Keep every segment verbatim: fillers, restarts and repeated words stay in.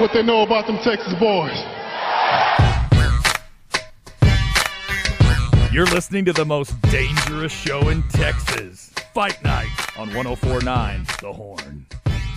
what they know about them Texas boys. You're listening to the most dangerous show in Texas, Fight Night on one oh four point nine The Horn.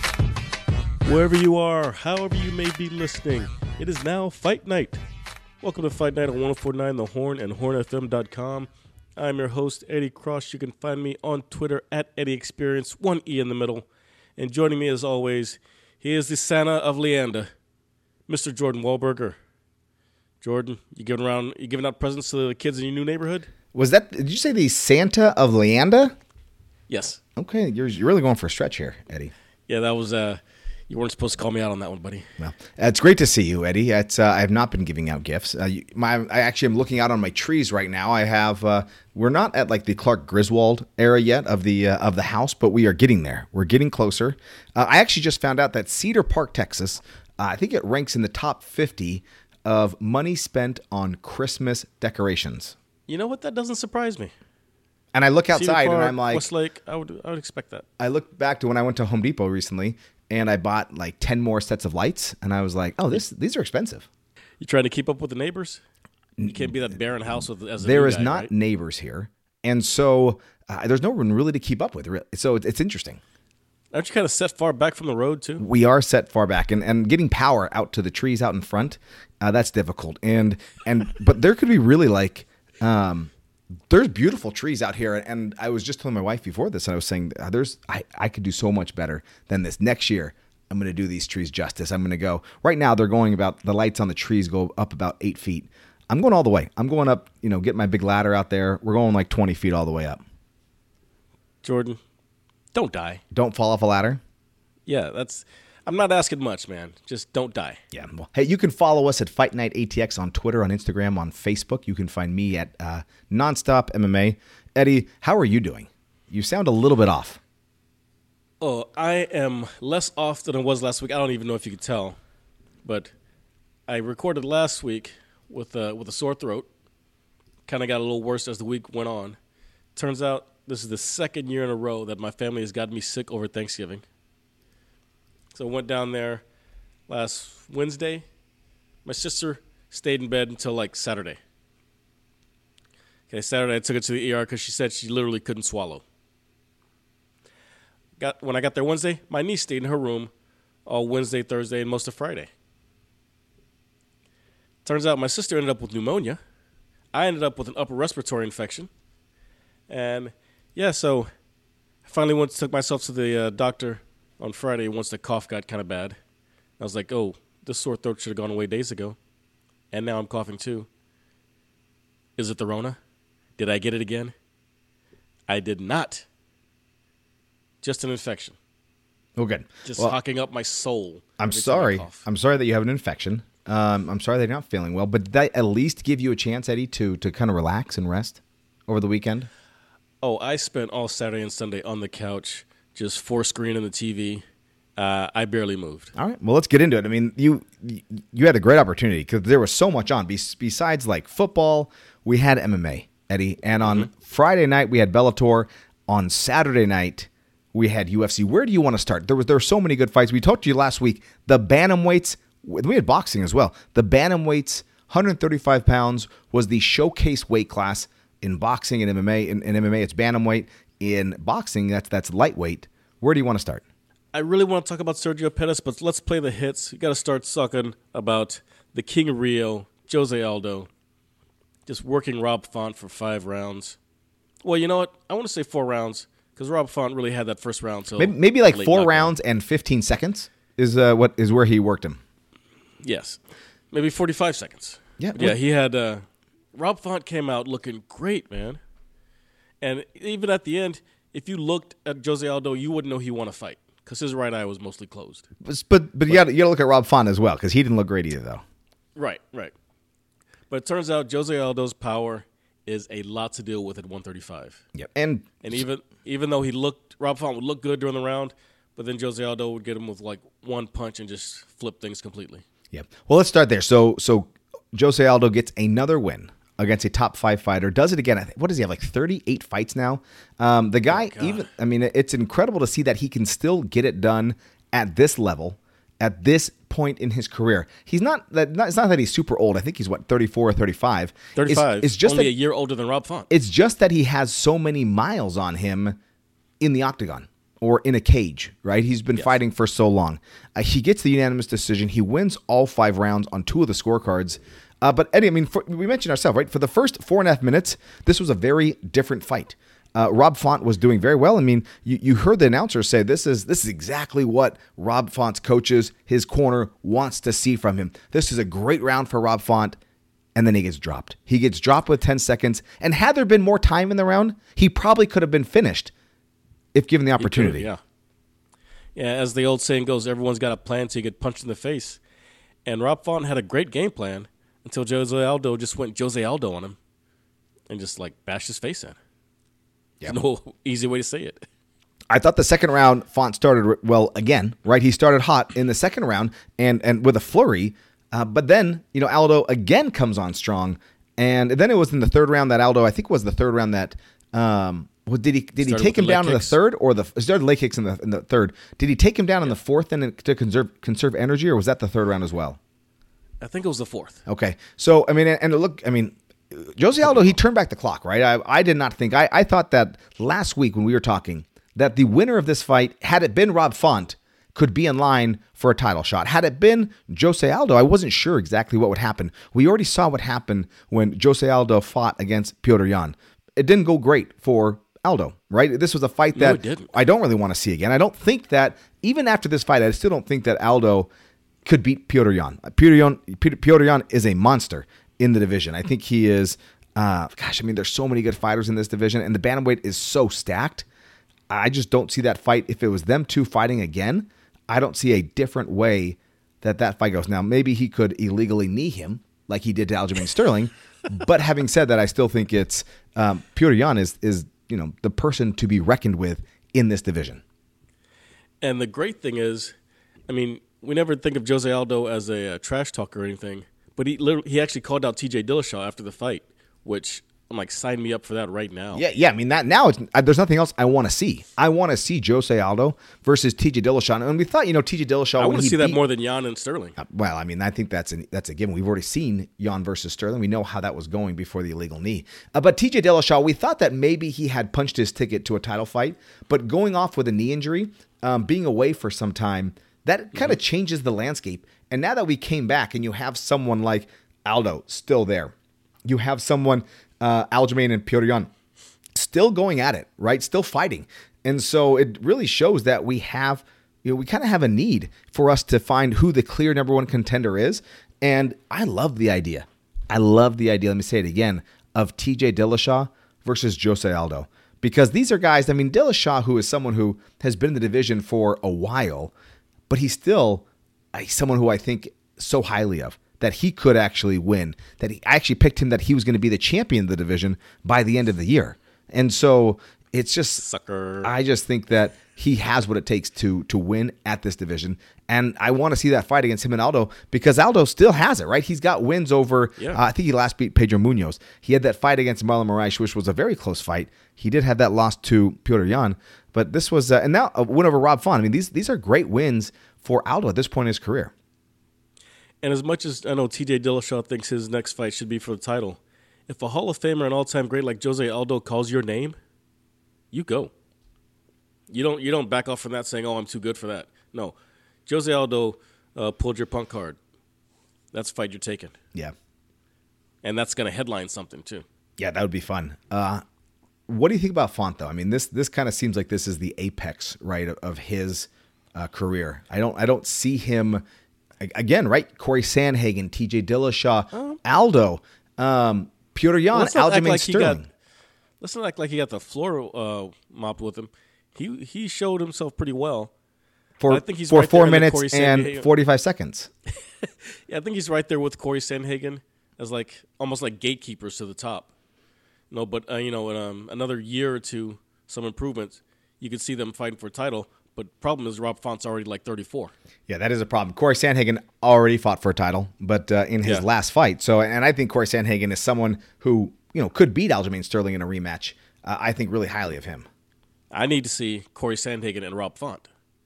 Wherever you are, however you may be listening, it is now Fight Night. Welcome to Fight Night on one oh four point nine The Horn and horn f m dot com. I'm your host, Eddie Cross. You can find me on Twitter at Eddie Experience, one E in the middle. And joining me as always, he is the Santa of Leander, Mister Jordan Wahlberger. Jordan, you giving around, you giving out presents to the kids in your new neighborhood? Was that, did you say the Santa of Leander? Yes. Okay, you're, you're really going for a stretch here, Eddie. Yeah, that was, uh, you weren't supposed to call me out on that one, buddy. Well, it's great to see you, Eddie. It's, uh, I have not been giving out gifts. Uh, you, my, I actually am looking out on my trees right now. I have, uh, we're not at like the Clark Griswold era yet of the uh, of the house, but we are getting there. We're getting closer. Uh, I actually just found out that Cedar Park, Texas, uh, I think it ranks in the top fifty of money spent on Christmas decorations. You know what? That doesn't surprise me. And I look outside Park, and I'm like, Westlake, I would, I would expect that. I look back to when I went to Home Depot recently, and I bought like ten more sets of lights, and I was like, oh, this these are expensive. You trying to keep up with the neighbors? You can't be that barren house with as a There new is guy, not right? neighbors here, and so uh, there's no one really to keep up with. So it's, it's interesting. Aren't you kind of set far back from the road too? We are set far back, and, and getting power out to the trees out in front, uh, that's difficult. And and but there could be really like, um, there's beautiful trees out here. And I was just telling my wife before this, and I was saying, uh, there's I, I could do so much better than this. Next year, I'm going to do these trees justice. I'm going to go, right now they're going about, the lights on the trees go up about eight feet. I'm going all the way. I'm going up, you know, get my big ladder out there. We're going like twenty feet all the way up. Jordan, don't die. Don't fall off a ladder. Yeah, that's. I'm not asking much, man. Just don't die. Yeah. Well, hey, you can follow us at Fight Night A T X on Twitter, on Instagram, on Facebook. You can find me at uh, Nonstop M M A. Eddie, how are you doing? You sound a little bit off. Oh, I am less off than I was last week. I don't even know if you could tell, but I recorded last week with uh, with a sore throat. Kind of got a little worse as the week went on. Turns out this is the second year in a row that my family has gotten me sick over Thanksgiving. So I went down there last Wednesday. My sister stayed in bed until like Saturday. Okay, Saturday I took her to the E R because she said she literally couldn't swallow. Got when I got there Wednesday, my niece stayed in her room all Wednesday, Thursday, and most of Friday. Turns out my sister ended up with pneumonia. I ended up with an upper respiratory infection. And, yeah, so I finally went took myself to the uh, doctor on Friday once the cough got kind of bad. I was like, oh, this sore throat should have gone away days ago. And now I'm coughing too. Is it the Rona? Did I get it again? I did not. Just an infection. Oh, good. Just well, hocking up my soul. I'm sorry. I'm sorry that you have an infection. Um, I'm sorry that you're not feeling well. But did that at least give you a chance, Eddie, to, to kind of relax and rest over the weekend? Oh, I spent all Saturday and Sunday on the couch, just four screening the T V. Uh, I barely moved. All right. Well, let's get into it. I mean, you you had a great opportunity because there was so much on. Besides like football, we had M M A, Eddie. And on mm-hmm. Friday night, we had Bellator. On Saturday night, we had U F C. Where do you want to start? There was there were so many good fights. We talked to you last week. The bantamweights, we had boxing as well. The bantamweights, one hundred thirty-five pounds, was the showcase weight class in boxing and M M A. In, in M M A, it's bantamweight. In boxing, that's that's lightweight. Where do you want to start? I really want to talk about Sergio Pettis, but let's play the hits. You got to start sucking about the King of Rio, Jose Aldo, just working Rob Font for five rounds. Well, you know what? I want to say four rounds because Rob Font really had that first round. Till maybe, maybe like four knockout. rounds and fifteen seconds is uh, what is where he worked him. Yes, maybe forty-five seconds. Yeah, but yeah. He had uh, Rob Font came out looking great, man. And even at the end, if you looked at Jose Aldo, you wouldn't know he won a fight because his right eye was mostly closed. But but, but you got you got to look at Rob Font as well because he didn't look great either, though. Right, right. But it turns out Jose Aldo's power is a lot to deal with at one thirty-five. Yep, and and even even though he looked, Rob Font would look good during the round, but then Jose Aldo would get him with like one punch and just flip things completely. Yep. Well, let's start there. So so Jose Aldo gets another win against a top five fighter. Does it again. I think, what does he have, like thirty-eight fights now? Um, the guy, oh, even, I mean, it's incredible to see that he can still get it done at this level at this point in his career. He's not that. Not, it's not that he's super old. I think he's what thirty-four or thirty-five. thirty-five. It's, it's just only that, a year older than Rob Font. It's just that he has so many miles on him in the octagon or in a cage, right? He's been yes. fighting for so long. Uh, he gets the unanimous decision. He wins all five rounds on two of the scorecards. Uh, but Eddie, I mean, for, we mentioned ourselves, right? For the first four and a half minutes, this was a very different fight. Uh, Rob Font was doing very well. I mean, you, you heard the announcer say this is this is exactly what Rob Font's coaches, his corner, wants to see from him. This is a great round for Rob Font, and then he gets dropped. He gets dropped with ten seconds, and had there been more time in the round, he probably could have been finished if given the opportunity. Yeah. Yeah, as the old saying goes, everyone's got a plan till you get punched in the face. And Rob Font had a great game plan until Jose Aldo just went Jose Aldo on him and just, like, bashed his face in. Yeah. There's no easy way to say it. I thought the second round, Font started well again, right? He started hot in the second round and and with a flurry. Uh, but then, you know, Aldo again comes on strong. And then it was in the third round that Aldo, I think it was the third round that um, – Well, did he did he take him down in the third or the he started leg kicks in the in the third? Did he take him down in the fourth and to conserve conserve energy, or was that the third round as well? I think it was the fourth. Okay, so I mean, and look, I mean, Jose Aldo, he turned back the clock, right? I I did not think I I thought that last week when we were talking that the winner of this fight, had it been Rob Font, could be in line for a title shot. Had it been Jose Aldo, I wasn't sure exactly what would happen. We already saw what happened when Jose Aldo fought against Petr Yan. It didn't go great for Aldo, right? This was a fight that no, I don't really want to see again. I don't think that, even after this fight, I still don't think that Aldo could beat Petr Yan. Petr Yan, Petr Yan is a monster in the division. I think he is, uh, gosh, I mean, there's so many good fighters in this division, and the bantamweight is so stacked. I just don't see that fight. If it was them two fighting again, I don't see a different way that that fight goes. Now, maybe he could illegally knee him like he did to Aljamain Sterling, but having said that, I still think it's um, Petr Yan is is you know, the person to be reckoned with in this division. And the great thing is, I mean, we never think of Jose Aldo as a, a trash talker or anything, but he literally, he actually called out T J Dillashaw after the fight, which I'm like, sign me up for that right now. Yeah, yeah. I mean, that now it's, uh, there's nothing else I want to see. I want to see Jose Aldo versus T J Dillashaw, and we thought, you know, T J Dillashaw. I want want to see beat, that more than Yan and Sterling. Uh, well, I mean, I think that's a, that's a given. We've already seen Yan versus Sterling. We know how that was going before the illegal knee. Uh, but T J Dillashaw, we thought that maybe he had punched his ticket to a title fight, but going off with a knee injury, um, being away for some time, that kind of mm-hmm. changes the landscape. And now that we came back, and you have someone like Aldo still there, you have someone. Uh, Aljamain and Petr Yan still going at it, right? Still fighting. And so it really shows that we have, you know, we kind of have a need for us to find who the clear number one contender is. And I love the idea. I love the idea, let me say it again, of T J Dillashaw versus Jose Aldo. Because these are guys, I mean, Dillashaw, who is someone who has been in the division for a while, but he's still uh, someone who I think so highly of, that he could actually win, that he I actually picked him that he was going to be the champion of the division by the end of the year. And so it's just, Sucker. I just think that he has what it takes to to win at this division. And I want to see that fight against him and Aldo, because Aldo still has it, right? He's got wins over, yeah. uh, I think he last beat Pedro Munoz. He had that fight against Marlon Moraes, which was a very close fight. He did have that loss to Petr Yan, but this was, uh, and now a win over Rob Font. I mean, these these are great wins for Aldo at this point in his career. And as much as I know T J Dillashaw thinks his next fight should be for the title, if a Hall of Famer and all-time great like Jose Aldo calls your name, you go. You don't you don't back off from that saying, oh, I'm too good for that. No. Jose Aldo uh, pulled your punk card. That's a fight you're taking. Yeah. And that's going to headline something, too. Yeah, that would be fun. Uh, what do you think about Font, though? I mean, this this kind of seems like this is the apex, right, of, of his uh, career. I don't I don't see him... Again, right? Corey Sandhagen, T J Dillashaw, um, Aldo, um, Petr Yan, well, Aljamain like Sterling. Got, let's not act like he got the floor uh, mopped with him. He he showed himself pretty well. For, I think he's for right four there minutes and forty-five seconds. Yeah, I think he's right there with Corey Sandhagen as like almost like gatekeepers to the top. No, but uh, you know, in um, another year or two, some improvements, you could see them fighting for a title. But problem is Rob Font's already like thirty-four. Yeah, that is a problem. Corey Sandhagen already fought for a title, but uh, in his yeah. last fight. So, and I think Corey Sandhagen is someone who, you know, could beat Aljamain Sterling in a rematch. Uh, I think really highly of him. I need to see Corey Sandhagen and Rob Font.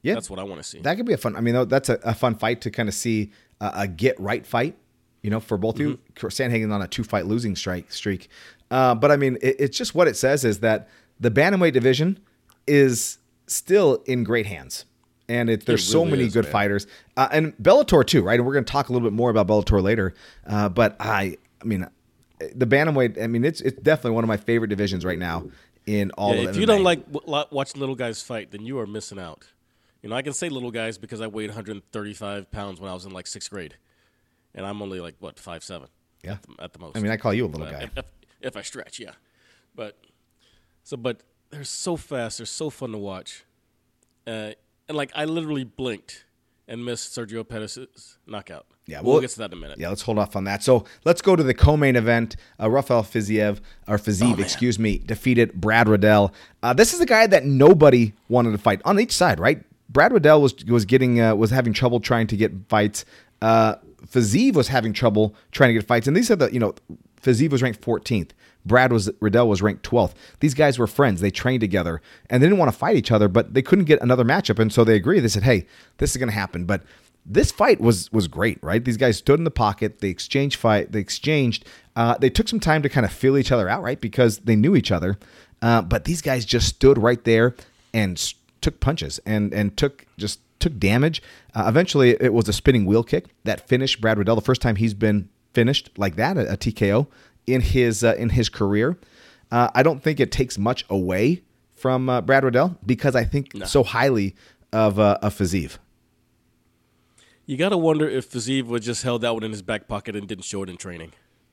Yeah. That's what I want to see. That could be a fun. I mean, that's a, a fun fight to kind of see uh, a get right fight. You know, for both mm-hmm. you, Sandhagen on a two fight losing strike streak. Uh, but I mean, it, it's just what it says is that the bantamweight division is still in great hands, and it, there's it really so many is, good man. fighters, uh, and Bellator too, right? And we're going to talk a little bit more about Bellator later. Uh, but I, I mean, the bantamweight. I mean, it's it's definitely one of my favorite divisions right now in all yeah, of. If M M A. you don't like w- watching little guys fight, then you are missing out. You know, I can say little guys because I weighed one hundred thirty-five pounds when I was in like sixth grade. And I'm only like, what, five seven? Yeah. At the, at the most. I mean, I call you a little uh, guy. If, if I stretch, yeah. But, so, but they're so fast. They're so fun to watch. Uh, and, like, I literally blinked and missed Sergio Pettis' knockout. Yeah, we'll, we'll get to that in a minute. Yeah, let's hold off on that. So let's go to the co-main event. Uh, Rafael Fiziev, or Fiziev, oh, excuse me, defeated Brad Riddell. Uh, this is a guy that nobody wanted to fight on each side, right? Brad Riddell was was getting uh, was having trouble trying to get fights. Uh, Fiziev was having trouble trying to get fights, and these said that you know Fiziev was ranked fourteenth. Brad was Riddell was ranked twelfth. These guys were friends. They trained together, and they didn't want to fight each other, but they couldn't get another matchup, and so they agreed. They said, "Hey, this is going to happen." But this fight was was great, right? These guys stood in the pocket. They exchanged fight. They exchanged. Uh, they took some time to kind of feel each other out, right? Because they knew each other. Uh, but these guys just stood right there and st- took punches and and took just took damage. Uh, eventually, it was a spinning wheel kick that finished Brad Riddell. The first time he's been finished like that, a, a T K O in his uh, in his career. Uh, I don't think it takes much away from uh, Brad Riddell because I think no. so highly of uh, of Fiziev. You got to wonder if Fiziev would just held that one in his back pocket and didn't show it in training.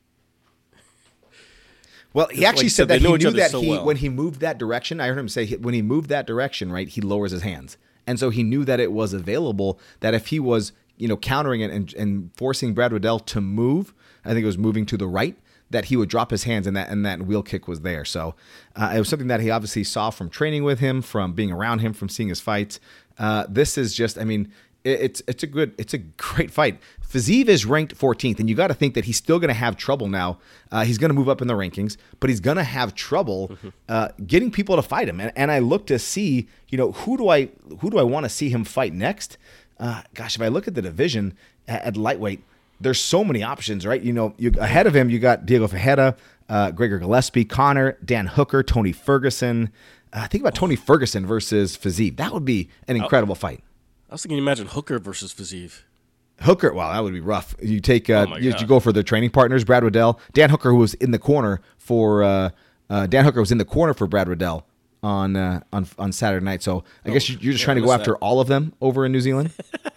Well, he actually like said that he knew that so he well. when he moved that direction, I heard him say he, when he moved that direction, right, he lowers his hands. And so he knew that it was available, that if he was, you know, countering it and, and forcing Brad Riddell to move, I think it was moving to the right, that he would drop his hands and that and that wheel kick was there. So uh, it was something that he obviously saw from training with him, from being around him, from seeing his fights. Uh, this is just, I mean, it, it's it's a good, it's a great fight. Fiziev is ranked fourteenth, and you got to think that he's still going to have trouble now. Uh, he's going to move up in the rankings, but he's going to have trouble uh, getting people to fight him. And, and I look to see, you know, who do I who do I want to see him fight next? Uh, gosh, if I look at the division at, at lightweight, there's so many options, right? You know, you, ahead of him, you got Diego Ferreira, uh, Gregor Gillespie, Connor, Dan Hooker, Tony Ferguson. Uh, think about Tony Ferguson versus Fiziev. That would be an incredible fight. I was thinking, imagine Hooker versus Fiziev. Hooker, wow, that would be rough. You take, uh, oh you, you go for their training partners, Brad Riddell, Dan Hooker, who was in the corner for uh, uh, Dan Hooker was in the corner for Brad Riddell on uh, on on Saturday night. So I oh, guess you're just yeah, trying to go after that. all of them over in New Zealand.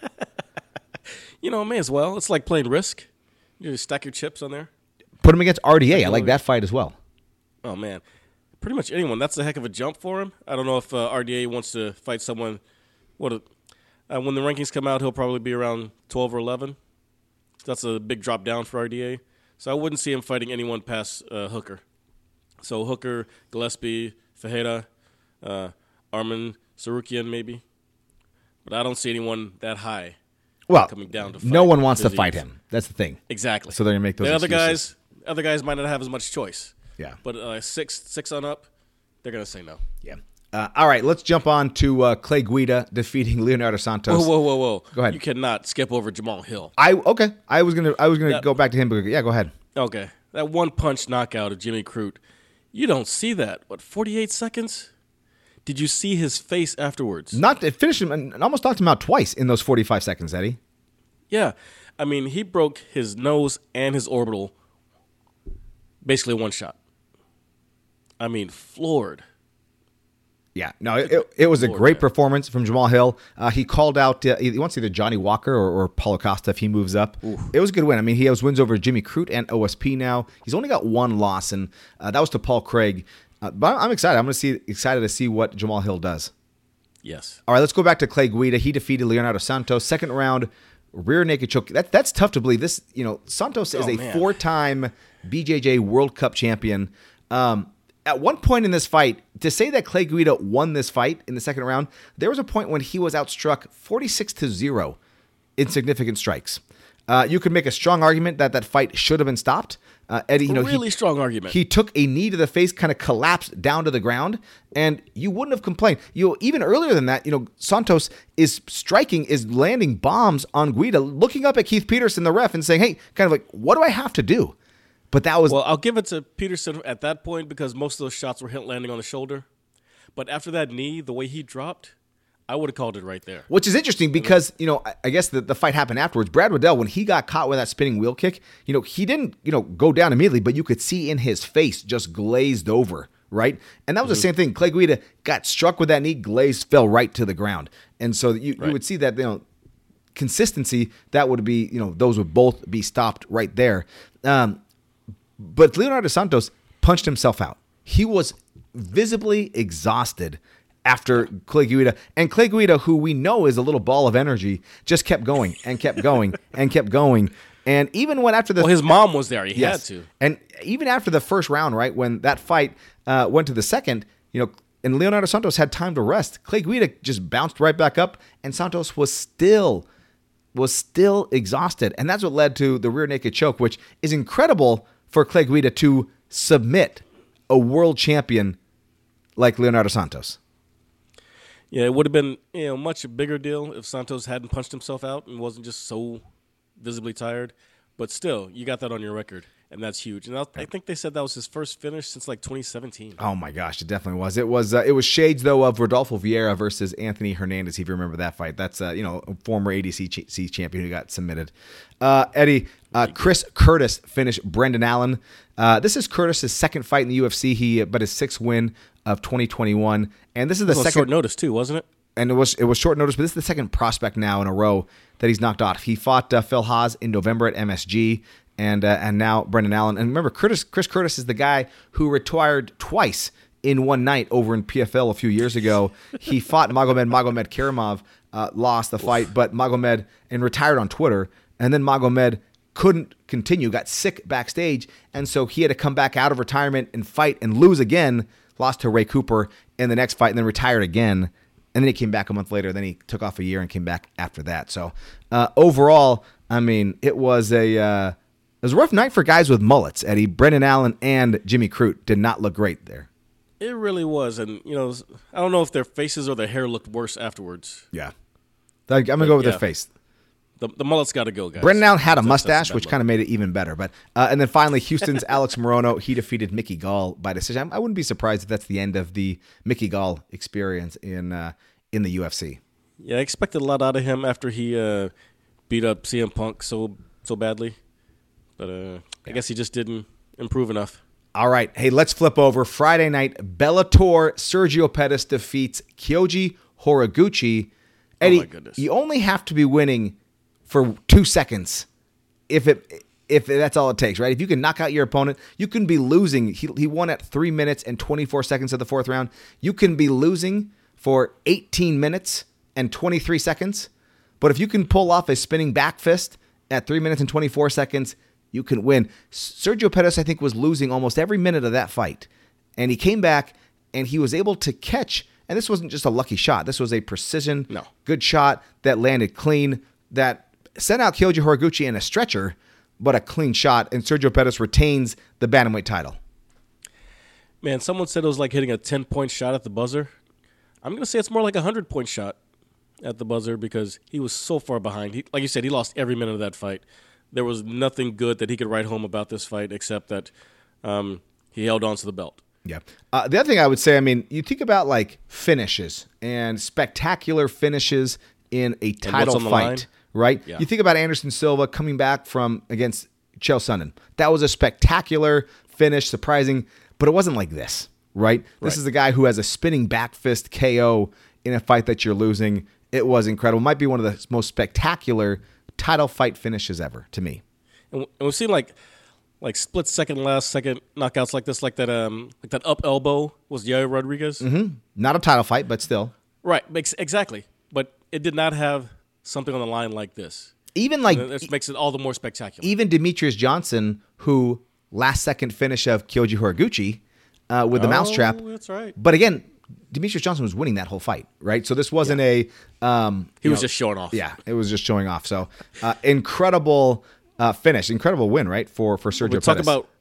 You know, may as well. It's like playing Risk. You just stack your chips on there. Put him against R D A. I like that fight as well. Oh man, pretty much anyone. That's a heck of a jump for him. I don't know if uh, R D A wants to fight someone. What? A, Uh, when the rankings come out, he'll probably be around twelve or eleven. That's a big drop down for R D A. So I wouldn't see him fighting anyone past uh, Hooker. So Hooker, Gillespie, Ferreira, uh, Arman Sarukian maybe. But I don't see anyone that high well, coming down to fight. No one wants Fiziev. to fight him. That's the thing. Exactly. So they're going to make those the other excuses. guys, other guys might not have as much choice. Yeah. But uh, six, six on up, they're going to say no. Yeah. Uh, all right, let's jump on to uh, Clay Guida defeating Leonardo Santos. Whoa, whoa, whoa, whoa! Go ahead. You cannot skip over Jamal Hill. I okay. I was gonna I was gonna that, go back to him, but yeah, go ahead. Okay, that one punch knockout of Jimmy Crute. You don't see that. What, forty-eight seconds? Did you see his face afterwards? Not it finished him and almost knocked him out twice in those forty-five seconds, Eddie. Yeah, I mean he broke his nose and his orbital, basically one shot. I mean, floored. Yeah, no, it, it, it was a great performance from Jamal Hill. Uh, he called out, uh, he wants either Johnny Walker or, or Paulo Costa if he moves up. Oof. It was a good win. I mean, he has wins over Jimmy Crute and O S P now. He's only got one loss, and uh, that was to Paul Craig. Uh, but I'm excited. I'm going to see excited to see what Jamal Hill does. Yes. All right, let's go back to Clay Guida. He defeated Leonardo Santos. Second round, rear naked choke. That, that's tough to believe. This, you know, Santos is oh, a man. four-time B J J World Cup champion. Um At one point in this fight, to say that Clay Guida won this fight in the second round, there was a point when he was outstruck forty-six to zero in significant strikes. Uh, you could make a strong argument that that fight should have been stopped, Uh, Eddie, you know, really he, strong argument. He took a knee to the face, kind of collapsed down to the ground, and you wouldn't have complained. You know, even earlier than that, you know, Santos is striking, is landing bombs on Guida, looking up at Keith Peterson, the ref, and saying, hey, kind of like, what do I have to do? But that was... Well, I'll give it to Peterson at that point because most of those shots were hit landing on the shoulder. But after that knee, the way he dropped, I would have called it right there. Which is interesting because, you know, I, I guess the, the fight happened afterwards. Brad Waddell, when he got caught with that spinning wheel kick, you know, he didn't, you know, go down immediately, but you could see in his face just glazed over, right? And that was mm-hmm. the same thing. Clay Guida got struck with that knee, glazed, fell right to the ground. And so you, right. you would see that, you know, consistency, that would be, you know, those would both be stopped right there. Um, but Leonardo Santos punched himself out. He was visibly exhausted after Clay Guida. And Clay Guida, who we know is a little ball of energy, just kept going and kept going and kept going. And even when after the... Well, his mom was there. He yes. had to. And even after the first round, right, when that fight uh, went to the second, you know, and Leonardo Santos had time to rest, Clay Guida just bounced right back up, and Santos was still, was still exhausted. And that's what led to the rear naked choke, which is incredible for Clay Guida to submit a world champion like Leonardo Santos. Yeah, it would have been, you know, much bigger deal if Santos hadn't punched himself out and wasn't just so visibly tired. But still, you got that on your record, and that's huge. And I think they said that was his first finish since like twenty seventeen. Oh my gosh, it definitely was. It was uh, it was shades though of Rodolfo Vieira versus Anthony Hernandez. If you remember that fight, that's uh, you know a former A D C ch- champion who got submitted. Uh, Eddie, uh, Chris Curtis finished Brendan Allen. Uh, this is Curtis's second fight in the U F C. He but his sixth win of twenty twenty-one, and this is the it was second short notice too, wasn't it? And it was it was short notice, but this is the second prospect now in a row that he's knocked off. He fought uh, Phil Haas in November at M S G, and uh, and now Brendan Allen. And remember, Curtis Chris Curtis is the guy who retired twice in one night over in P F L a few years ago. He fought Magomed Magomed Karimov, uh, lost the fight, but Magomed and retired on Twitter, and then Magomed couldn't continue, got sick backstage, and so he had to come back out of retirement and fight and lose again. Lost to Ray Cooper in the next fight, and then retired again. And then he came back a month later. Then he took off a year and came back after that. So uh, overall, I mean, it was a uh, it was a rough night for guys with mullets. Eddie, Brendan Allen and Jimmy Crute did not look great there. It really was, and you know, I don't know if their faces or their hair looked worse afterwards. Yeah, I'm gonna go with yeah. their face. The, the mullet's got to go, guys. Brendan Allen had a mustache, which kind of made it even better. But uh, and then finally, Houston's Alex Morono, he defeated Mickey Gall by decision. I wouldn't be surprised if that's the end of the Mickey Gall experience in uh, in the U F C. Yeah, I expected a lot out of him after he uh, beat up C M Punk so so badly, but uh, yeah. I guess he just didn't improve enough. All right, hey, let's flip over. Friday night, Bellator, Sergio Pettis defeats Kyoji Horiguchi. Eddie, oh my goodness. You only have to be winning for two seconds, if it if that's all it takes, right? If you can knock out your opponent, you can be losing. He he won at three minutes and twenty-four seconds of the fourth round. You can be losing for eighteen minutes and twenty-three seconds. But if you can pull off a spinning back fist at three minutes and twenty-four seconds, you can win. Sergio Pettis, I think, was losing almost every minute of that fight. And he came back and he was able to catch. And this wasn't just a lucky shot. This was a precision, no. good shot that landed clean, that sent out Kyoji Horiguchi in a stretcher, but a clean shot, and Sergio Pettis retains the bantamweight title. Man, someone said it was like hitting a ten-point shot at the buzzer. I'm going to say it's more like a hundred-point shot at the buzzer because he was so far behind. He, like you said, he lost every minute of that fight. There was nothing good that he could write home about this fight except that um, he held on to the belt. Yeah. Uh, the other thing I would say, I mean, you think about like finishes and spectacular finishes in a title fight. Line? Right? Yeah. You think about Anderson Silva coming back from against Chael Sonnen. That was a spectacular finish, surprising, but it wasn't like this, right? This right. is a guy who has a spinning back fist K O in a fight that you're losing. It was incredible. It might be one of the most spectacular title fight finishes ever to me. And we've seen like like split second, last second knockouts like this, like that um like that up elbow was Yair Rodriguez. Mm-hmm. Not a title fight, but still. Right, exactly. But it did not have something on the line like this. Even like this makes it all the more spectacular. Even Demetrius Johnson, who last second finish of Kyoji Horiguchi uh, with the oh, mousetrap. That's right. But again, Demetrius Johnson was winning that whole fight, right? So this wasn't yeah. a. Um, he was know, just showing off. Yeah, it was just showing off. So uh, incredible uh, finish, incredible win, right? For for Sergio we'll talk Pettis. about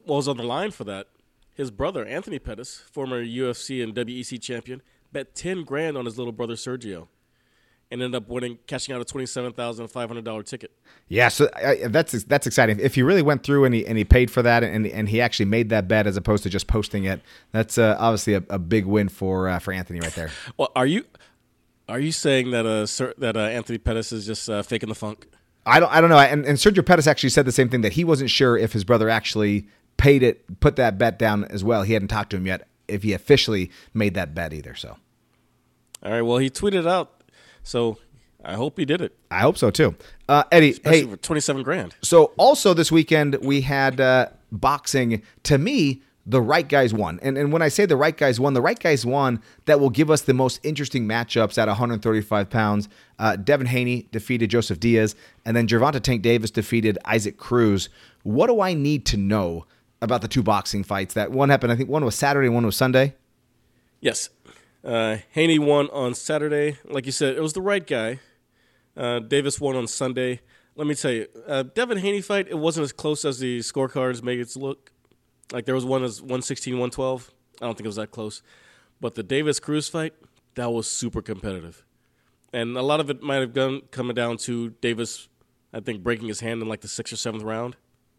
was on the line for that, his brother, Anthony Pettis, former U F C and W E C champion, bet ten grand on his little brother, Sergio, and ended up winning, cashing out a twenty-seven thousand five hundred dollars ticket. Yeah, so I, that's that's exciting. If he really went through and he and he paid for that and and he actually made that bet as opposed to just posting it, that's uh, obviously a, a big win for uh, for Anthony right there. Well, are you are you saying that uh Sir, that uh, Anthony Pettis is just uh, faking the funk? I don't I don't know. And, and Sergio Pettis actually said the same thing, that he wasn't sure if his brother actually paid it, put that bet down as well. He hadn't talked to him yet if he officially made that bet either. So, all right. Well, he tweeted out, so I hope he did it. I hope so too. Uh, Eddie, Especially hey, for twenty-seven grand. So also this weekend we had uh, boxing. To me, the right guys won. And and when I say the right guys won, the right guys won that will give us the most interesting matchups at one thirty-five pounds. Uh, Devin Haney defeated Joseph Diaz, and then Gervonta Tank Davis defeated Isaac Cruz. What do I need to know about the two boxing fights? That one happened, I think one was Saturday and one was Sunday. Yes. Uh, Haney won on Saturday. Like you said, it was the right guy. Uh, Davis won on Sunday. Let me tell you, uh, Devin Haney fight, it wasn't as close as the scorecards made it look. Like there was one as one sixteen, one twelve. I don't think it was that close. But the Davis-Cruz fight, that was super competitive. And a lot of it might have gone coming down to Davis, I think, breaking his hand in like the sixth or seventh round.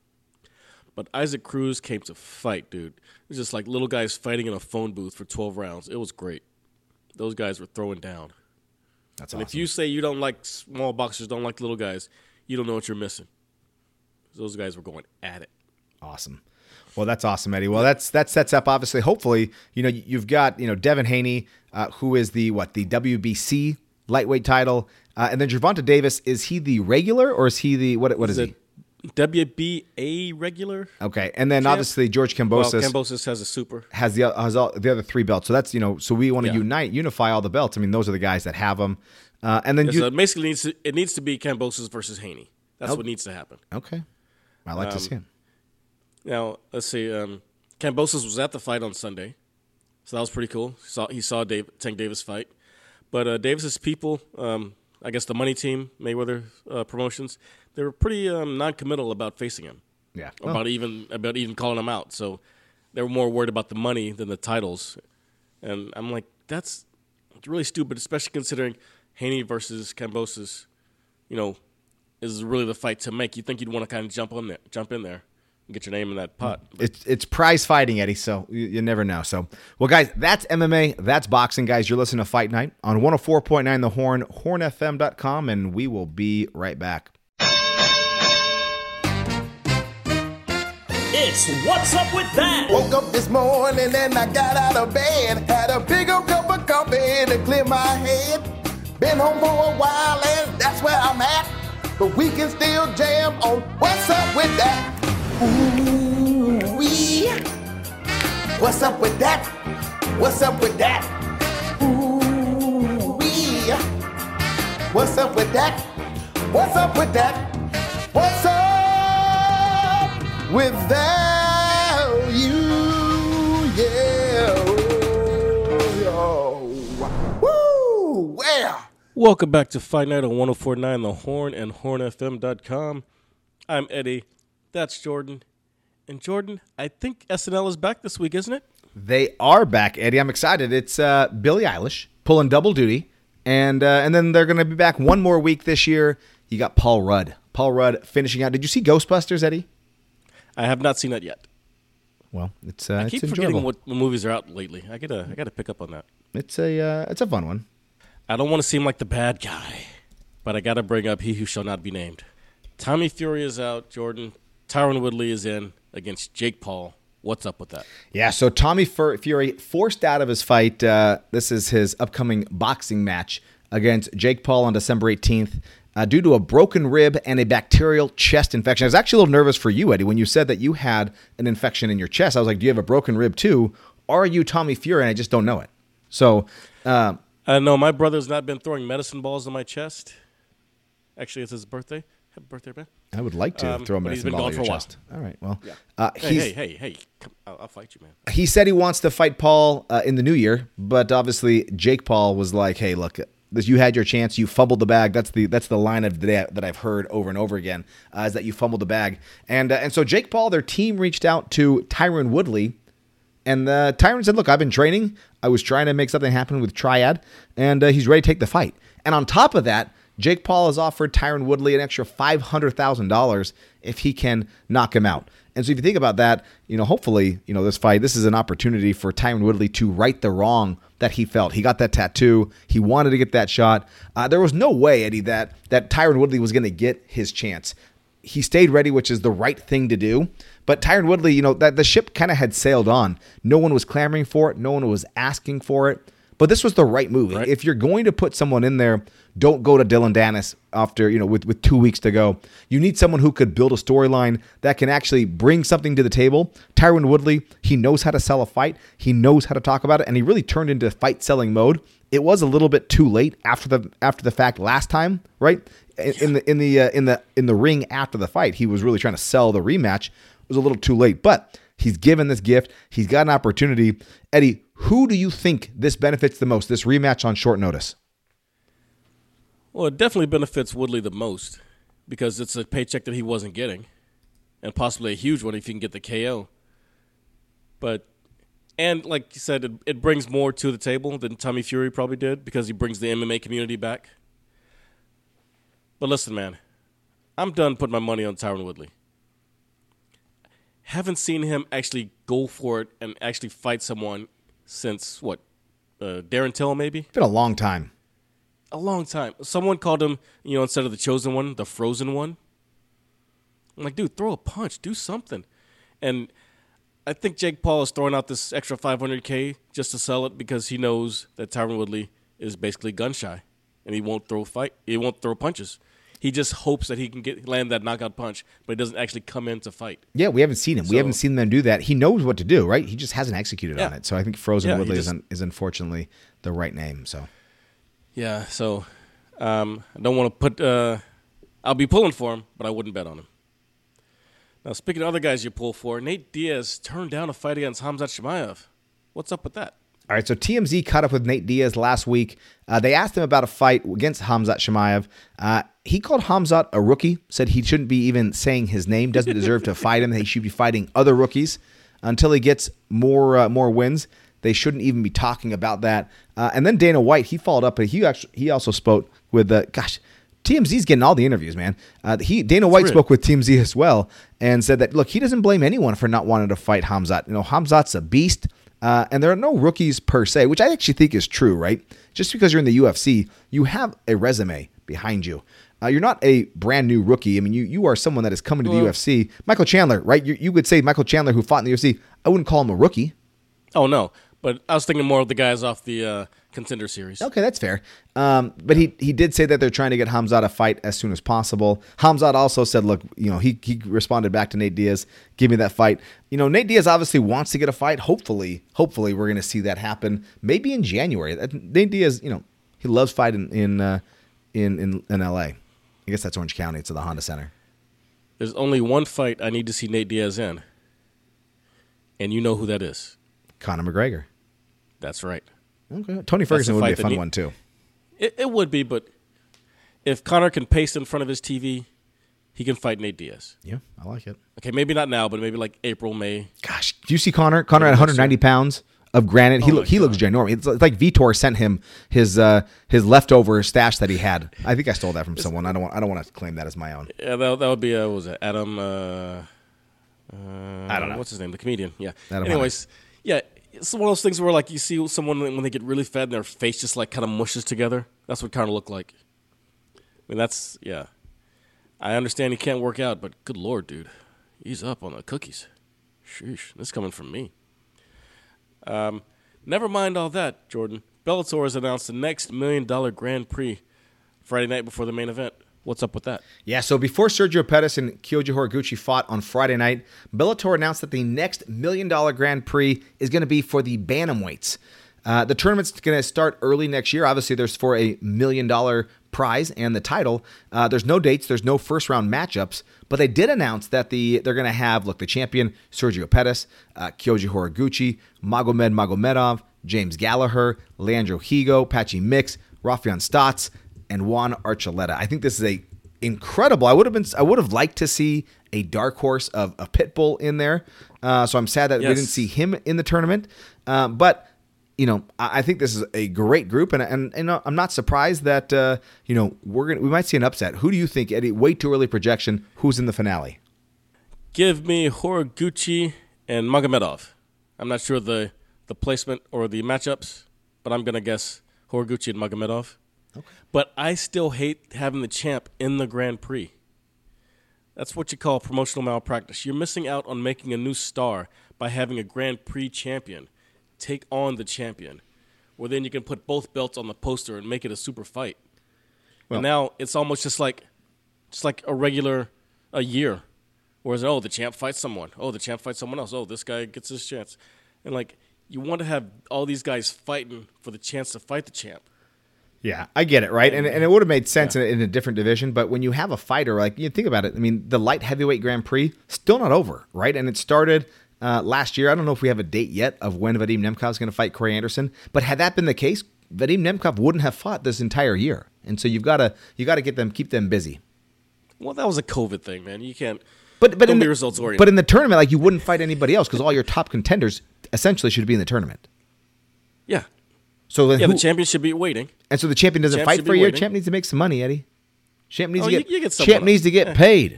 But Isaac Cruz came to fight, dude. It was just like little guys fighting in a phone booth for twelve rounds. It was great. Those guys were throwing down. That's and awesome. if you say you don't like small boxers, don't like little guys, you don't know what you're missing. Those guys were going at it. Awesome. Well, that's awesome, Eddie. Well, that's that sets up, obviously, hopefully, you know, you've got, you know, Devin Haney, uh, who is the, what, the W B C lightweight title. Uh, and then Gervonta Davis, is he the regular or is he the, what, what is, Is he? it W B A regular? Okay. And then champ? obviously George Well, Kambosos Kambosos has a super. has the has all, the other three belts. So that's, you know, so we want to Yeah. unite, unify all the belts. I mean, those are the guys that have them. Uh, and then Yeah, you, so it basically needs to, it needs to be Kambosos versus Haney. That's Oh. what needs to happen. okay. I like to Um, see it. Now, let's see. Um, Kambosos was at the fight on Sunday, so that was pretty cool. He saw, he saw Dave, Tank Davis fight. But uh, Davis's people, um, I guess the money team, Mayweather uh, Promotions, they were pretty um, non-committal about facing him. Yeah. About Well, even about even calling him out. So they were more worried about the money than the titles. And I'm like, that's really stupid, especially considering Haney versus Kambosos, you know, is really the fight to make. You think you'd want to kind of jump on there, jump in there, and get your name in that pot. But It's it's prize fighting, Eddie, so you, you never know. So, well, guys, that's M M A. That's boxing, guys. You're listening to Fight Night on one oh four point nine The Horn, horn f m dot com, and we will be right back. It's What's Up With That? Woke up this morning and I got out of bed. Had a big old cup of coffee to clear my head. Been home for a while and that's where I'm at. But we can still jam on What's Up With That. Ooh wee. What's up with that? What's up with that? Ooh wee. What's up with that? What's up with that? What's up without you? Yeah. Oh, woo. Well. welcome back to Fight Night on one oh four point nine The Horn and horn f m dot com. I'm Eddie. That's Jordan. And Jordan, I think S N L is back this week, isn't it? They are back, Eddie. I'm excited. It's uh, Billie Eilish pulling double duty, and uh, and then they're going to be back one more week this year. You got Paul Rudd. Paul Rudd finishing out. Did you see Ghostbusters, Eddie? I have not seen that yet. Well, it's uh, I it's keep enjoyable. forgetting what movies are out lately. I gotta, I gotta pick up on that. It's a uh, it's a fun one. I don't want to seem like the bad guy, but I gotta bring up He Who Shall Not Be Named. Tommy Fury is out. Jordan. Tyron Woodley is in against Jake Paul. What's up with that? Yeah, so Tommy Fur- Fury forced out of his fight. Uh, this is his upcoming boxing match against Jake Paul on December eighteenth uh, due to a broken rib and a bacterial chest infection. I was actually a little nervous for you, Eddie, when you said that you had an infection in your chest. I was like, do you have a broken rib too? Or are you Tommy Fury? And I just don't know it. So, uh, I know my brother's not been throwing medicine balls in my chest. Actually, it's his birthday. Happy birthday, man. I would like to Um, throw a but he's medicine been ball gone at your for a while. chest. All right, well, Yeah. uh, Hey, he's, hey, hey, hey. Come, I'll, I'll fight you, man. he said he wants to fight Paul uh, in the new year, but obviously Jake Paul was like, hey, look, This, you had your chance. You fumbled the bag. That's the that's the line of the day that I've heard over and over again, uh, is that you fumbled the bag. And uh, and so Jake Paul, their team reached out to Tyron Woodley, and uh, Tyron said, "Look, I've been training. I was trying to make something happen with Triad, and uh, he's ready to take the fight." And on top of that, Jake Paul has offered Tyron Woodley an extra five hundred thousand dollars if he can knock him out. And so if you think about that, you know, hopefully, you know, this fight, this is an opportunity for Tyron Woodley to right the wrong that he felt. He got that tattoo. He wanted to get that shot. Uh, there was no way, Eddie, that, that Tyron Woodley was going to get his chance. He stayed ready, which is the right thing to do. But Tyron Woodley, you know, that the ship kind of had sailed on. No one was clamoring for it. No one was asking for it. But this was the right move. Right. If you're going to put someone in there, don't go to Dylan Dennis after, you know, with, with two weeks to go. You need someone who could build a storyline that can actually bring something to the table. Tyron Woodley, he knows how to sell a fight. He knows how to talk about it, and he really turned into fight selling mode. It was a little bit too late after the after the fact last time, right? In, in the in the uh, in the in the ring after the fight, he was really trying to sell the rematch. It was a little too late, but he's given this gift. He's got an opportunity. Eddie, who do you think this benefits the most, this rematch on short notice? Well, it definitely benefits Woodley the most because it's a paycheck that he wasn't getting, and possibly a huge one if he can get the K O. But, and like you said, it, it brings more to the table than Tommy Fury probably did because he brings the M M A community back. But listen, man, I'm done putting my money on Tyron Woodley. Haven't seen him actually go for it and actually fight someone since, what, uh, Darren Till maybe? It's been a long time. A long time. Someone called him, you know, instead of the chosen one, the frozen one. I'm like, dude, throw a punch. Do something. And I think Jake Paul is throwing out this extra five hundred K just to sell it because he knows that Tyron Woodley is basically gun shy and he won't throw fight. He won't throw punches. He just hopes that he can get land that knockout punch, but he doesn't actually come in to fight. Yeah, we haven't seen him. So, we haven't seen them do that. He knows what to do, right? He just hasn't executed yeah. on it. So I think Frozen yeah, Woodley just, is, un, is unfortunately the right name. So yeah, so um, I don't want to put. Uh, I'll be pulling for him, but I wouldn't bet on him. Now, speaking of other guys you pull for, Nate Diaz turned down a fight against Khamzat Chimaev. What's up with that? All right, so T M Z caught up with Nate Diaz last week. Uh, they asked him about a fight against Khamzat Chimaev. Uh, he called Khamzat a rookie, said he shouldn't be even saying his name, doesn't deserve to fight him. He should be fighting other rookies until he gets more uh, more wins. They shouldn't even be talking about that. Uh, and then Dana White, he followed up, but he actually he also spoke with, uh, gosh, T M Z's getting all the interviews, man. Uh, he Dana White spoke with T M Z as well and said that, look, he doesn't blame anyone for not wanting to fight Khamzat. You know, Khamzat's a beast. Uh, and there are no rookies per se, which I actually think is true, right? Just because you're in the U F C, you have a resume behind you. Uh, you're not a brand new rookie. I mean, you you are someone that is coming to well, the U F C. Michael Chandler, right? You, you would say Michael Chandler, who fought in the U F C, I wouldn't call him a rookie. Oh, no. But I was thinking more of the guys off the uh, Contender Series. Okay, that's fair. Um, but he he did say that they're trying to get Khamzat a fight as soon as possible. Khamzat also said, look, you know, he he responded back to Nate Diaz, give me that fight. You know, Nate Diaz obviously wants to get a fight. Hopefully, hopefully we're going to see that happen. Maybe in January. Nate Diaz, you know, he loves fighting in uh, in, in in L A. I guess that's Orange County. It's at the Honda Center. There's only one fight I need to see Nate Diaz in, and you know who that is. Conor McGregor. That's right. Okay. Tony Ferguson would be a fun he, one, too. It, it would be, but if Conor can pace in front of his T V, he can fight Nate Diaz. Yeah, I like it. Okay, maybe not now, but maybe like April, May. Gosh, do you see Conor? Conor at one hundred ninety pounds of granite. He, oh look, he looks ginormous. It's like Vitor sent him his uh, his leftover stash that he had. I think I stole that from someone. I don't want I don't want to claim that as my own. Yeah, that, that would be, uh, what was it, Adam? Uh, uh, I don't know. What's his name? The comedian. Yeah. Adam Anyways, Hunter. yeah. It's one of those things where, like, you see someone when they get really fat and their face just, like, kind of mushes together. That's what kind of look like. I mean, that's, yeah. I understand he can't work out, but good Lord, dude. He's up on the cookies. Sheesh. This is coming from me. Um, never mind all that, Jordan. Bellator has announced the next Million Dollar Grand Prix Friday night before the main event. What's up with that? Yeah, so before Sergio Pettis and Kyoji Horiguchi fought on Friday night, Bellator announced that the next Million Dollar Grand Prix is going to be for the bantamweights. Uh, the tournament's going to start early next year. Obviously, there's for a million dollar prize and the title. Uh, there's no dates. There's no first round matchups. But they did announce that the they're going to have, look, the champion, Sergio Pettis, uh, Kyoji Horiguchi, Magomed Magomedov, James Gallagher, Leandro Higo, Patchy Mix, Rafion Stotts, and Juan Archuleta. I think this is a incredible. I would have been. I would have liked to see a dark horse of a Pitbull in there. Uh, so I'm sad that yes. we didn't see him in the tournament. Uh, but you know, I, I think this is a great group, and and, and I'm not surprised that uh, you know we're gonna we might see an upset. Who do you think, Eddie? Way too early projection. Who's in the finale? Give me Horiguchi and Magomedov. I'm not sure the the placement or the matchups, but I'm gonna guess Horiguchi and Magomedov. Okay. But I still hate having the champ in the Grand Prix. That's what you call promotional malpractice. You're missing out on making a new star by having a Grand Prix champion take on the champion, where then you can put both belts on the poster and make it a super fight. Well, and now it's almost just like just like a regular a year. Whereas, oh, the champ fights someone. Oh, the champ fights someone else. Oh, this guy gets his chance. And, like, you want to have all these guys fighting for the chance to fight the champ. Yeah, I get it, right? And and it would have made sense yeah. in, a, in a different division. But when you have a fighter, like, you think about it, I mean, the light heavyweight Grand Prix, still not over, right? And it started uh, last year. I don't know if we have a date yet of when Vadim Nemkov is going to fight Corey Anderson. But had that been the case, Vadim Nemkov wouldn't have fought this entire year. And so you've got to you got to get them, keep them busy. Well, that was a COVID thing, man. You can't... But but Don't in be the, results oriented. But in the tournament, like, you wouldn't fight anybody else because all your top contenders essentially should be in the tournament. Yeah. So then yeah, who, the champion should be waiting. And so the champion doesn't Champ fight for a year. waiting. Champ needs to make some money, Eddie. Champ needs Oh, to you- get, you get some champ money. needs to get Yeah. paid.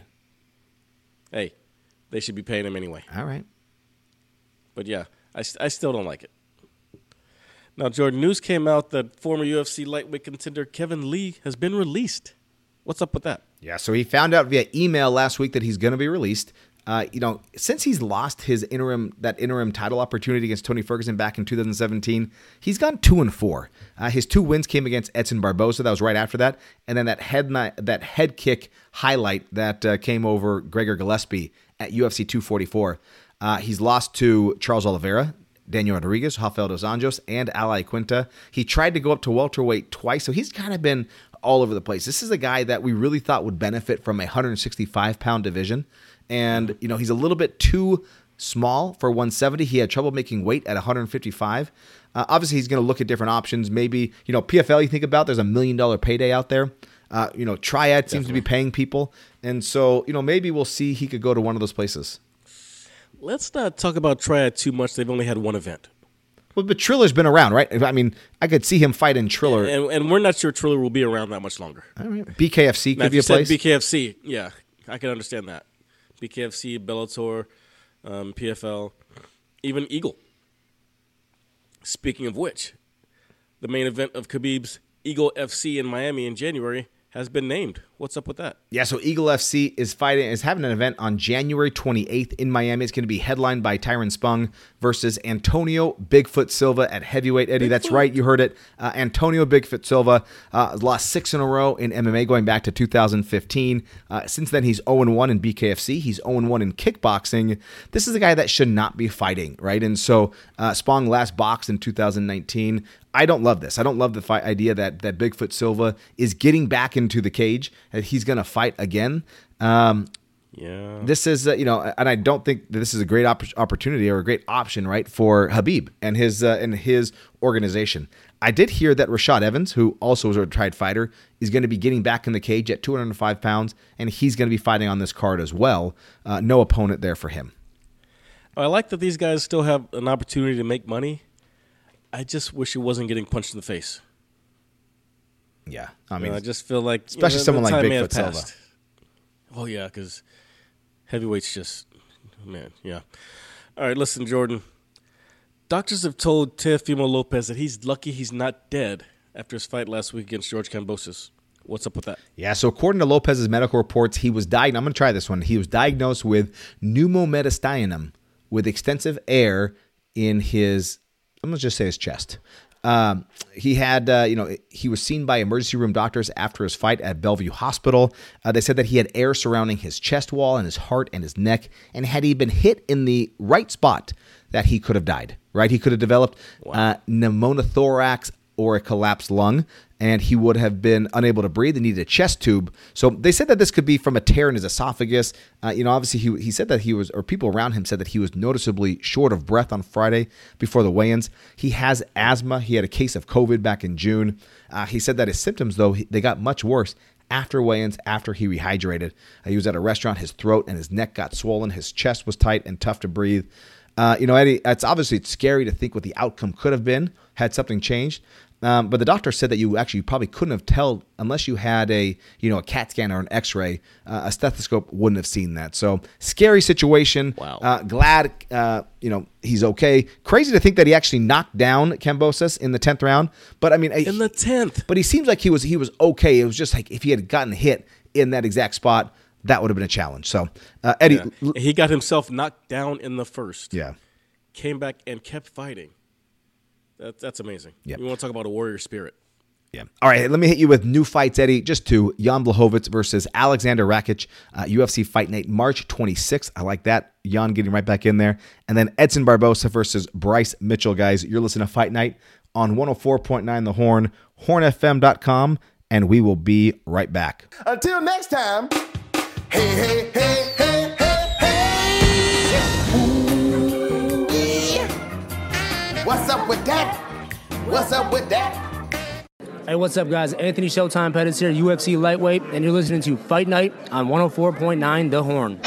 Hey, they should be paying him anyway. All right. But yeah, I, st- I still don't like it. Now, Jordan, news came out that former U F C lightweight contender Kevin Lee has been released. What's up with that? Yeah, so he found out via email last week that he's going to be released. Uh, you know, since he's lost his interim that interim title opportunity against Tony Ferguson back in two thousand seventeen, he's gone two and four. Uh, his two wins came against Edson Barboza. That was right after that, and then that head ni- that head kick highlight that uh, came over Gregor Gillespie at U F C two forty-four. Uh, he's lost to Charles Oliveira, Daniel Rodriguez, Rafael dos Anjos, and Ali Quinta. He tried to go up to welterweight twice, so he's kind of been all over the place. This is a guy that we really thought would benefit from a one sixty-five pound division. And, you know, he's a little bit too small for one seventy. He had trouble making weight at one fifty-five. Uh, obviously, he's going to look at different options. Maybe, you know, P F L, you think about, there's a million dollar payday out there. Uh, you know, Triad seems Definitely. to be paying people. And so, you know, maybe we'll see he could go to one of those places. Let's not talk about Triad too much. They've only had one event. Well, but Triller's been around, right? I mean, I could see him fight in Triller. And, and we're not sure Triller will be around that much longer. All right. B K F C could now, if be you a said place. B K F C, yeah, I can understand that. B K F C, Bellator, um, P F L, even Eagle. Speaking of which, the main event of Khabib's Eagle F C in Miami in January has been named. What's up with that? Yeah, so Eagle F C is fighting is having an event on January twenty-eighth in Miami. It's going to be headlined by Tyron Spong versus Antonio Bigfoot Silva at heavyweight. Eddie, Bigfoot. That's right, you heard it. Uh, Antonio Bigfoot Silva uh, lost six in a row in M M A going back to two thousand fifteen. Uh, since then, he's oh and one in B K F C. He's oh and one in kickboxing. This is a guy that should not be fighting, right? And so uh, Spong last boxed in two thousand nineteen. I don't love this. I don't love the fight idea that that Bigfoot Silva is getting back into the cage, that he's going to fight again. Um, yeah. This is, uh, you know, and I don't think that this is a great op- opportunity or a great option, right, for Khabib and his uh, and his organization. I did hear that Rashad Evans, who also is a tried fighter, is going to be getting back in the cage at two hundred five pounds, and he's going to be fighting on this card as well. Uh, no opponent there for him. I like that these guys still have an opportunity to make money. I just wish it wasn't getting punched in the face. Yeah, I mean, you know, I just feel like, especially you know, someone the like time may have Bigfoot Silva. passed. Oh yeah, because heavyweight's just man, yeah. All right, listen, Jordan. Doctors have told Teofimo Lopez that he's lucky he's not dead after his fight last week against George Kambosos. What's up with that? Yeah, so according to Lopez's medical reports, he was diagnosed. I'm going to try this one. He was diagnosed with pneumometastasinum, with extensive air in his, I'm going to just say his chest. Um, he had, uh, you know, he was seen by emergency room doctors after his fight at Bellevue Hospital. Uh, they said that he had air surrounding his chest wall and his heart and his neck. And had he been hit in the right spot, that he could have died, right? He could have developed wow. uh, pneumothorax or a collapsed lung, and he would have been unable to breathe and needed a chest tube. So they said that this could be from a tear in his esophagus. Uh, you know, obviously he he said that he was, or people around him said that he was noticeably short of breath on Friday before the weigh-ins. He has asthma. He had a case of COVID back in June. Uh, he said that his symptoms, though, they got much worse after weigh-ins, after he rehydrated. Uh, he was at a restaurant. His throat and his neck got swollen. His chest was tight and tough to breathe. Uh, you know, Eddie, it's obviously it's scary to think what the outcome could have been had something changed. Um, but the doctor said that you actually probably couldn't have told unless you had a, you know, a CAT scan or an X-ray. Uh, a stethoscope wouldn't have seen that. So scary situation. Wow. Uh, glad, uh, you know, he's okay. Crazy to think that he actually knocked down Kambosos in the tenth round. But I mean, In the tenth. But he seems like he was he was okay. It was just like if he had gotten hit in that exact spot, that would have been a challenge. So uh, Eddie, Yeah. l- He got himself knocked down in the first. yeah. Came back and kept fighting. That, that's amazing. Yeah. You want to talk about a warrior spirit. Yeah. All right, let me hit you with new fights, Eddie. Just two. Jan Blachowicz versus Alexander Rakic, uh, U F C Fight Night, March twenty-sixth. I like that. Jan getting right back in there. And then Edson Barbosa versus Bryce Mitchell, guys. You're listening to Fight Night on one oh four point nine The Horn, horn f m dot com, and we will be right back. Until next time, hey, hey, hey, hey, hey, hey. Ooh, yeah. What's up with that? What's up with that? Hey, what's up, guys? Anthony Showtime Pettis here, U F C Lightweight, and you're listening to Fight Night on one oh four point nine The Horn.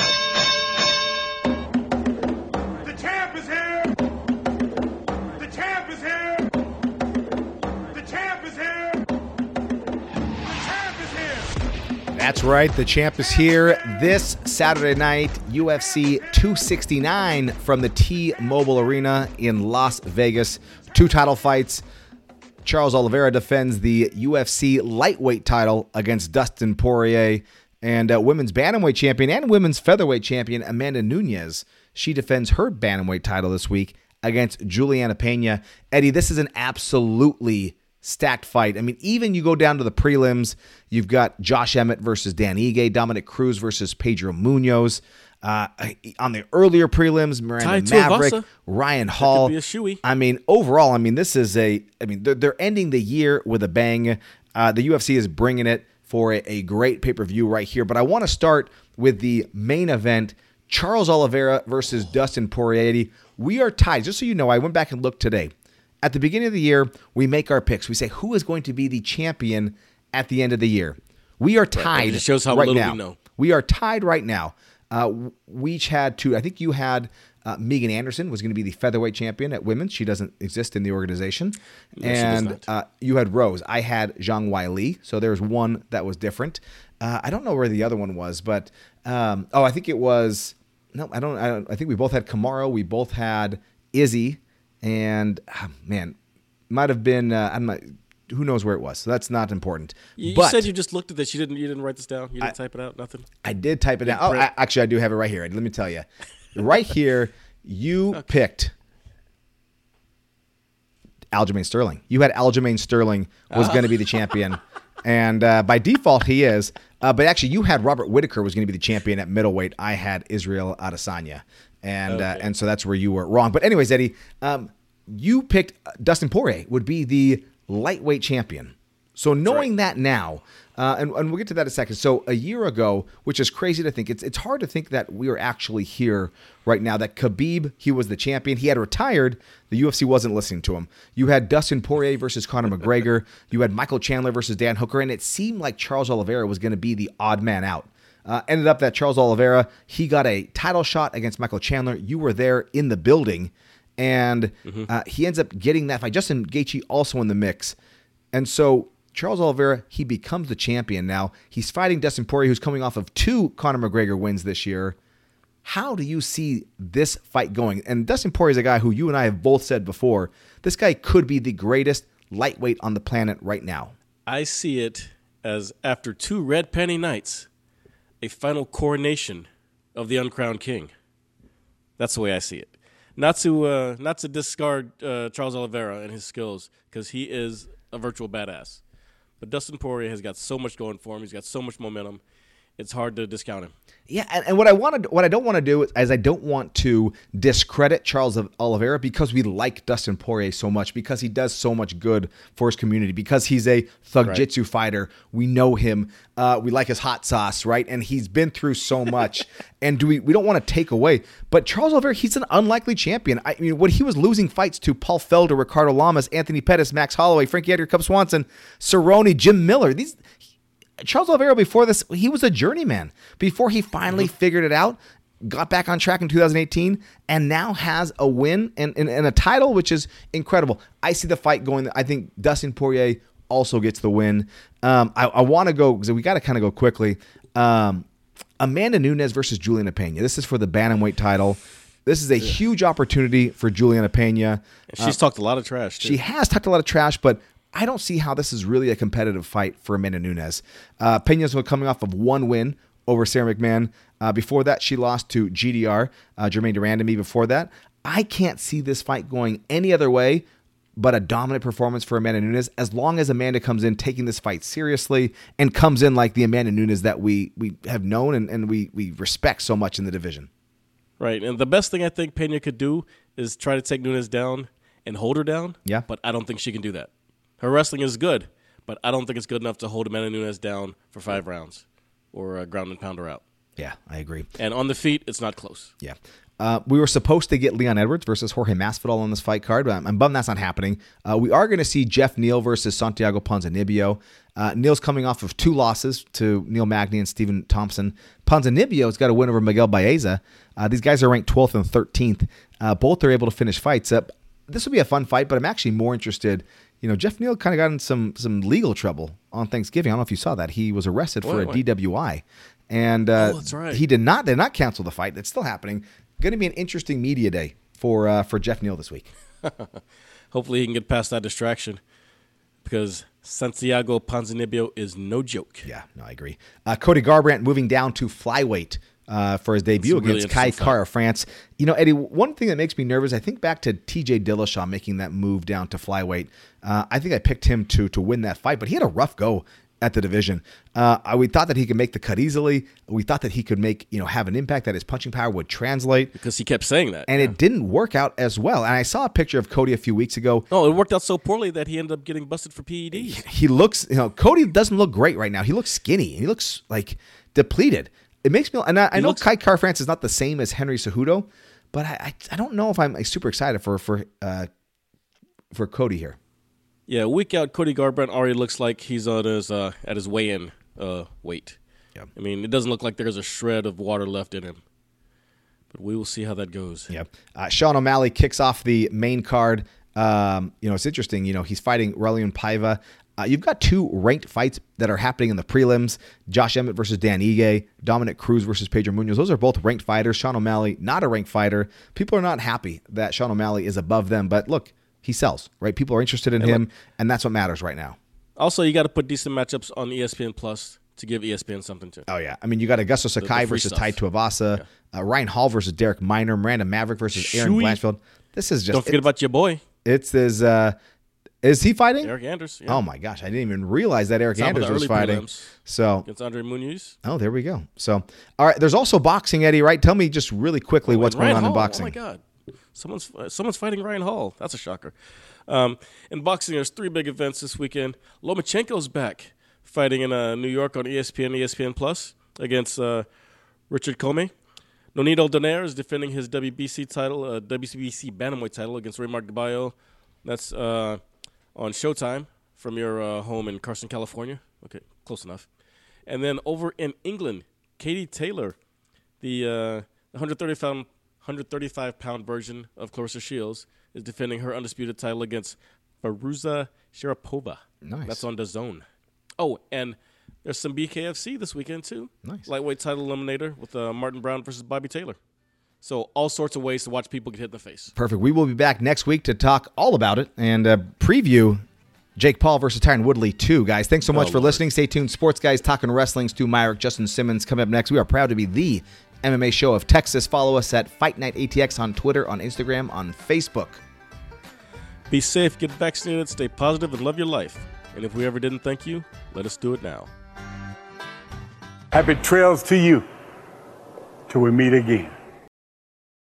The champ is here! The champ is here! The champ is here! The champ is here! That's right. The champ is here this Saturday night, U F C two sixty-nine from the T-Mobile Arena in Las Vegas. Two title fights. Charles Oliveira defends the U F C lightweight title against Dustin Poirier, and uh, women's bantamweight champion and women's featherweight champion Amanda Nunes. She defends her bantamweight title this week against Juliana Pena. Eddie, this is an absolutely stacked fight. I mean, even you go down to the prelims, you've got Josh Emmett versus Dan Ige, Dominic Cruz versus Pedro Munoz. Uh, on the earlier prelims, Miranda Tai Maverick, Tuivasa. Ryan Hall. be a shoey. I mean, overall, I mean, this is a, I mean, they're, they're ending the year with a bang. Uh, the U F C is bringing it for a, a great pay-per-view right here. But I want to start with the main event, Charles Oliveira versus Dustin Poirier. We are tied. Just so you know, I went back and looked today. At the beginning of the year, we make our picks. We say who is going to be the champion at the end of the year. We are tied. It shows how right little now. we know. We are tied right now. Uh, we each had two. I think you had uh, Megan Anderson was going to be the featherweight champion at women's. She doesn't exist in the organization. No, she does and not. uh, you had Rose. I had Zhang Weili. So there's one that was different. Uh, I don't know where the other one was, but um, oh, I think it was. No, I don't. I, don't, I think we both had Kamaru. We both had Izzy, and oh, man, might have been. Uh, I'm not. Who knows where it was? So that's not important. You, you but said you just looked at this. You didn't. You didn't write this down. You didn't I- type it out. Nothing. I did type it down. Oh, I, actually, I do have it right here. Let me tell you. Right here, you picked Aljamain Sterling. You had Aljamain Sterling was going to be the champion. And uh, by default, he is. Uh, but actually, you had Robert Whittaker was going to be the champion at middleweight. I had Israel Adesanya. And uh, Okay. and so that's where you were wrong. But anyways, Eddie, um, you picked Dustin Poirier would be the lightweight champion. So knowing that now, uh, and, and we'll get to that in a second. So a year ago, which is crazy to think, it's it's hard to think that we are actually here right now, that Khabib, he was the champion. He had retired. The U F C wasn't listening to him. You had Dustin Poirier versus Conor McGregor. You had Michael Chandler versus Dan Hooker. And it seemed like Charles Oliveira was going to be the odd man out. Uh, ended up that Charles Oliveira, he got a title shot against Michael Chandler. You were there in the building. And uh, he ends up getting that fight. Justin Gaethje also in the mix. And so Charles Oliveira, he becomes the champion now. He's fighting Dustin Poirier, who's coming off of two Conor McGregor wins this year. How do you see this fight going? And Dustin Poirier is a guy who you and I have both said before, this guy could be the greatest lightweight on the planet right now. I see it as after two red penny nights, a final coronation of the uncrowned king. That's the way I see it. Not to uh, not to discard uh, Charles Oliveira and his skills, because he is a virtual badass. But Dustin Poirier has got so much going for him. He's got so much momentum. it's hard to discount him. Yeah, and, and what I want to, what I don't want to do is I don't want to discredit Charles Oliveira because we like Dustin Poirier so much, because he does so much good for his community, because he's a thug Right. jitsu fighter. We know him. Uh, we like his hot sauce, right? And he's been through so much. and do we we don't want to take away. But Charles Oliveira, he's an unlikely champion. I mean, when he was losing fights to Paul Felder, Ricardo Lamas, Anthony Pettis, Max Holloway, Frankie Edgar, Cub Swanson, Cerrone, Jim Miller, these. Charles Oliveira, before this, he was a journeyman. Before he finally mm-hmm. figured it out, got back on track in two thousand eighteen, and now has a win and, and, and a title, which is incredible. I see the fight going. I think Dustin Poirier also gets the win. Um, I, I want to go, because we got to kind of go quickly. Um, Amanda Nunes versus Juliana Pena. This is for the bantamweight title. This is a yeah. huge opportunity for Juliana Pena. She's uh, talked a lot of trash, too. She has talked a lot of trash, but I don't see how this is really a competitive fight for Amanda Nunes. Uh, Pena's coming off of one win over Sarah McMahon. Uh, before that, she lost to G D R, uh, Jermaine Durandamy before that. I can't see this fight going any other way but a dominant performance for Amanda Nunes, as long as Amanda comes in taking this fight seriously and comes in like the Amanda Nunes that we we have known and, and we, we respect so much in the division. Right, and the best thing I think Pena could do is try to take Nunes down and hold her down. Yeah. But I don't think she can do that. Her wrestling is good, but I don't think it's good enough to hold Amanda Nunes down for five rounds or uh, ground and pound her out. Yeah, I agree. And on the feet, it's not close. Yeah. Uh, we were supposed to get Leon Edwards versus Jorge Masvidal on this fight card, but I'm, I'm bummed that's not happening. Uh, we are going to see Jeff Neal versus Santiago Ponzinibbio. Uh, Neal's coming off of two losses to Neil Magny and Stephen Thompson. Ponzinibbio's got a win over Miguel Baeza. Uh, these guys are ranked twelfth and thirteenth. Uh, both are able to finish fights up. This will be a fun fight, but I'm actually more interested. You know, Jeff Neal kind of got in some some legal trouble on Thanksgiving. I don't know if you saw that. He was arrested for wait, a wait. D W I, and uh, oh, that's right. he did not did not cancel the fight. It's still happening. Going to be an interesting media day for uh, for Jeff Neal this week. Hopefully, he can get past that distraction, because Santiago Ponzinibbio is no joke. Yeah, no, I agree. Uh, Cody Garbrandt moving down to flyweight uh, for his debut That's a really against Kai interesting Kara France. You know, Eddie, one thing that makes me nervous, I think back to T J Dillashaw making that move down to flyweight. Uh, I think I picked him to to win that fight, but he had a rough go at the division. Uh, we thought that he could make the cut easily. We thought that he could make, you know, have an impact, that his punching power would translate. Because he kept saying that. And yeah. it didn't work out as well. And I saw a picture of Cody a few weeks ago. No, it worked out so poorly that he ended up getting busted for P E Ds. He looks, you know, Cody doesn't look great right now. He looks skinny. He looks like depleted. It makes me, and I, I know looks, Kai Kara France is not the same as Henry Cejudo, but I, I, I don't know if I'm super excited for for uh, for Cody here. Yeah, a week out, Cody Garbrandt already looks like he's on his uh, at his weigh-in uh, weight. Yeah. I mean, it doesn't look like there's a shred of water left in him. But we will see how that goes. Yeah. Uh, Sean O'Malley kicks off the main card. Um, you know, it's interesting. You know, he's fighting Raulian Paiva. Uh, you've got two ranked fights that are happening in the prelims. Josh Emmett versus Dan Ige. Dominic Cruz versus Pedro Munoz. Those are both ranked fighters. Sean O'Malley, not a ranked fighter. People are not happy that Sean O'Malley is above them. But look, he sells, right? People are interested in and him, look, and that's what matters right now. Also, you got to put decent matchups on E S P N Plus to give E S P N something to. Oh, yeah. I mean, you got Augusto Sakai the versus stuff. Tai Tuivasa. Yeah. Uh, Ryan Hall versus Derek Minor. Miranda Maverick versus Aaron Shui. Blanchfield. This is just... Don't forget about your boy. It's his... Uh, is he fighting? Eric Anders. Yeah. Oh, my gosh. I didn't even realize that Eric Top Anders was fighting. Prelims So, against Andre Muniz. oh, there we go. So, all right. There's also boxing, Eddie, right? Tell me just really quickly Oh, what's Ryan going on Hall. in boxing. Oh, my God. Someone's uh, someone's fighting Ryan Hall. That's a shocker. Um, in boxing, there's three big events this weekend. Lomachenko's back, fighting in uh, New York on E S P N, E S P N Plus against uh, Richard Comey. Nonito Donaire is defending his W B C title, uh, W B C bantamweight title against Raymark DeBayo. That's uh, on Showtime from your uh, home in Carson, California. Okay, close enough. And then over in England, Katie Taylor, the uh, one thirty-five one thirty-five pound version of Clarissa Shields, is defending her undisputed title against Firuza Sharapova. Nice. That's on DAZN. Oh, and there's some B K F C this weekend, too. Nice. Lightweight title eliminator with uh, Martin Brown versus Bobby Taylor. So all sorts of ways to watch people get hit in the face. Perfect. We will be back next week to talk all about it and uh, preview Jake Paul versus Tyron Woodley too, guys. Thanks so much Oh, for Lord. listening. Stay tuned. Sports Guys Talking Wrestling. Stu Myrick, Justin Simmons coming up next. We are proud to be the M M A show of Texas. Follow us at Fight Night A T X on Twitter, on Instagram, on Facebook. Be safe, get vaccinated, stay positive, and love your life. And if we ever didn't thank you, let us do it now. Happy trails to you till we meet again.